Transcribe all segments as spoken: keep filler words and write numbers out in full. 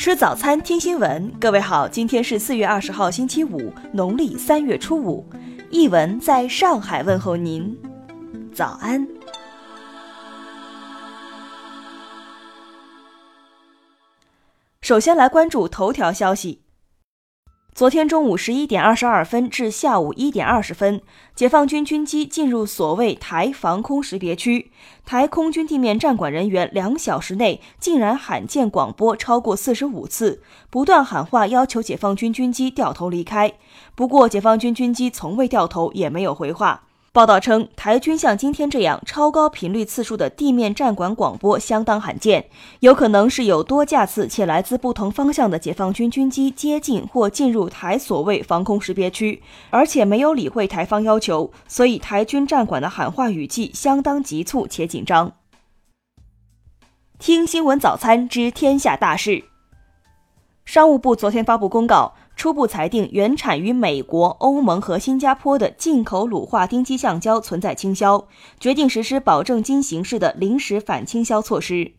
吃早餐，听新闻。各位好，今天是四月二十号，星期五，农历三月初五。译文在上海问候您，早安。首先来关注头条消息。昨天中午十一点二十二分至下午一点二十分，解放军军机进入所谓台防空识别区，台空军地面站管人员两小时内竟然罕见广播超过四十五次，不断喊话要求解放军军机掉头离开。不过解放军军机从未掉头，也没有回话。报道称，台军像今天这样超高频率次数的地面站管广播相当罕见，有可能是有多架次且来自不同方向的解放军军机接近或进入台所谓防空识别区，而且没有理会台方要求，所以台军站管的喊话语气相当急促且紧张。听新闻早餐知天下大事。商务部昨天发布公告，初步裁定原产于美国、欧盟和新加坡的进口乳化丁基橡胶存在倾销，决定实施保证金形式的临时反倾销措施。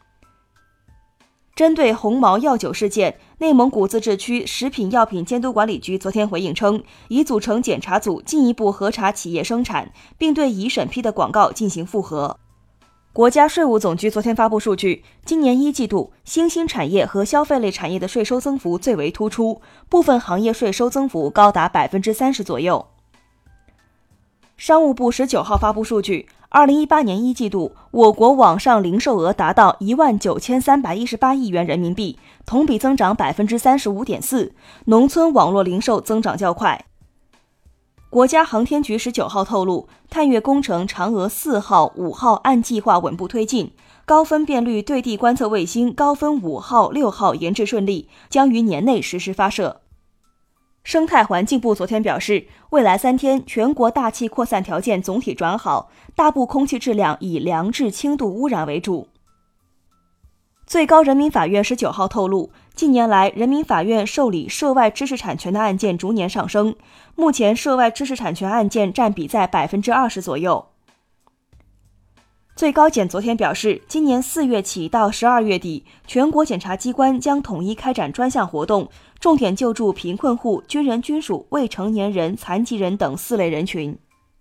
针对红毛药酒事件，内蒙古自治区食品药品监督管理局昨天回应称，已组成检查组进一步核查企业生产，并对已审批的广告进行复核。国家税务总局昨天发布数据，今年一季度新兴产业和消费类产业的税收增幅最为突出，部分行业税收增幅高达 百分之三十 左右。商务部十九号发布数据，二零一八年一季度我国网上零售额达到一万九千三百一十八亿元人民币，同比增长 百分之三十五点四， 农村网络零售增长较快。国家航天局十九号透露，探月工程嫦娥四号、五号按计划稳步推进，高分辨率对地观测卫星高分五号、六号研制顺利，将于年内实施发射。生态环境部昨天表示，未来三天全国大气扩散条件总体转好，大部空气质量以良至轻度污染为主。最高人民法院十九号透露，近年来人民法院受理涉外知识产权的案件逐年上升，目前涉外知识产权案件占比在 百分之二十 左右。最高检昨天表示，今年四月起到十二月底，全国检察机关将统一开展专项活动，重点救助贫困户、军人军属、未成年人、残疾人等四类人群。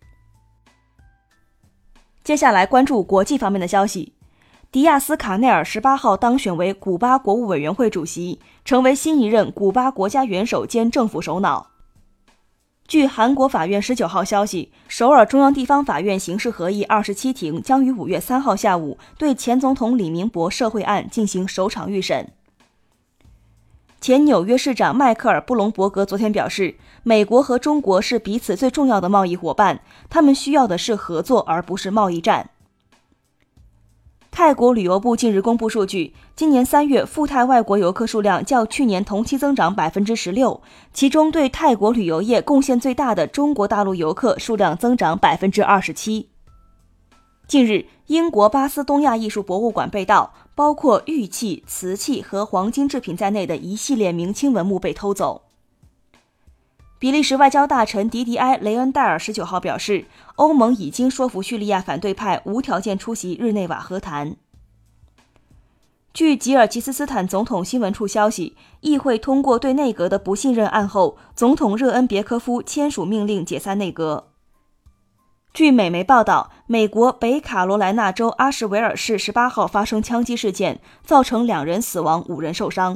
接下来关注国际方面的消息。迪亚斯卡内尔十八号当选为古巴国务委员会主席，成为新一任古巴国家元首兼政府首脑。据韩国法院十九号消息，首尔中央地方法院刑事合议二十七庭将于五月三号下午对前总统李明博受贿案进行首场预审。前纽约市长迈克尔·布隆伯格昨天表示，美国和中国是彼此最重要的贸易伙伴，他们需要的是合作而不是贸易战。泰国旅游部近日公布数据，今年三月赴泰外国游客数量较去年同期增长 百分之十六， 其中对泰国旅游业贡献最大的中国大陆游客数量增长 百分之二十七。近日，英国巴斯东亚艺术博物馆被盗，包括玉器、瓷器和黄金制品在内的一系列明清文物被偷走。比利时外交大臣迪迪埃·雷恩戴尔十九号表示，欧盟已经说服叙利亚反对派无条件出席日内瓦和谈。据吉尔吉斯斯坦总统新闻处消息，议会通过对内阁的不信任案后，总统热恩别科夫签署命令解散内阁。据美媒报道，美国北卡罗来纳州阿什维尔市十八号发生枪击事件，造成两人死亡，五人受伤。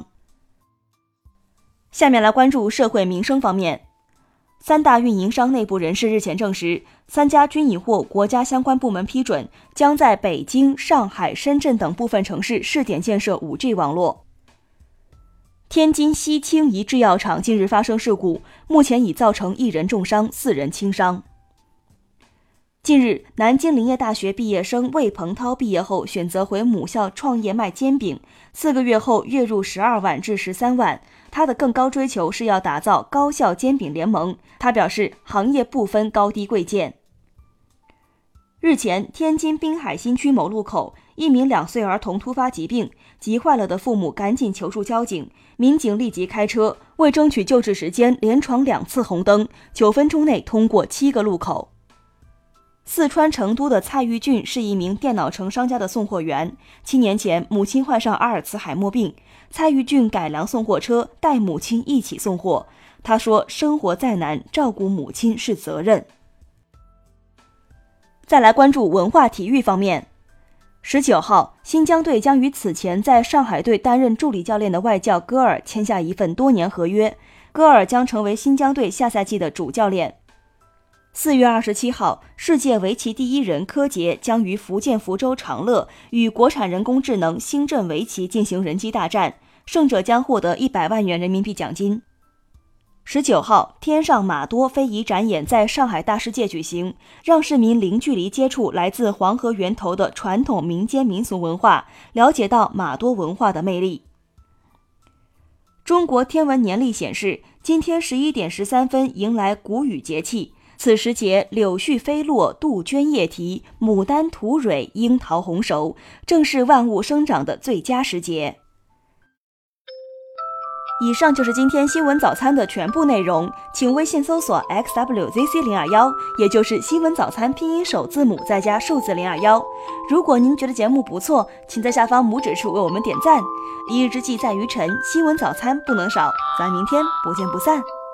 下面来关注社会民生方面。三大运营商内部人士日前证实，三家均已获国家相关部门批准，将在北京、上海、深圳等部分城市试点建设 五 G 网络。天津西青一制药厂近日发生事故，目前已造成一人重伤，四人轻伤。近日，南京林业大学毕业生魏鹏涛毕业后选择回母校创业卖煎饼，四个月后月入十二万至十三万。他的更高追求是要打造高校煎饼联盟。他表示，行业不分高低贵贱。日前，天津滨海新区某路口，一名两岁儿童突发疾病，急坏了的父母赶紧求助交警，民警立即开车，为争取救治时间，连闯两次红灯，九分钟内通过七个路口。 四川成都的蔡玉俊是一名电脑城商家的送货员。七年前，母亲患上阿尔茨海默病，蔡玉俊改良送货车，带母亲一起送货。他说：“生活再难，照顾母亲是责任。”再来关注文化体育方面。十九号，新疆队将与此前在上海队担任助理教练的外教戈尔签下一份多年合约，戈尔将成为新疆队下赛季的主教练。四月二十七号，世界围棋第一人柯洁将于福建福州长乐与国产人工智能星阵围棋进行人机大战，胜者将获得一百万元人民币奖金。十九号，天上马多非遗展演在上海大世界举行，让市民零距离接触来自黄河源头的传统民间民俗文化，了解到马多文化的魅力。中国天文年历显示，今天十一点十三分迎来谷雨节气，此时节柳絮飞落，杜鹃叶啼，牡丹吐蕊，樱桃红熟，正是万物生长的最佳时节。以上就是今天新闻早餐的全部内容，请微信搜索 X W Z C 零二一，也就是新闻早餐拼音首字母再加数字零二一。如果您觉得节目不错，请在下方拇指处为我们点赞。一日之计在于晨，新闻早餐不能少，咱明天不见不散。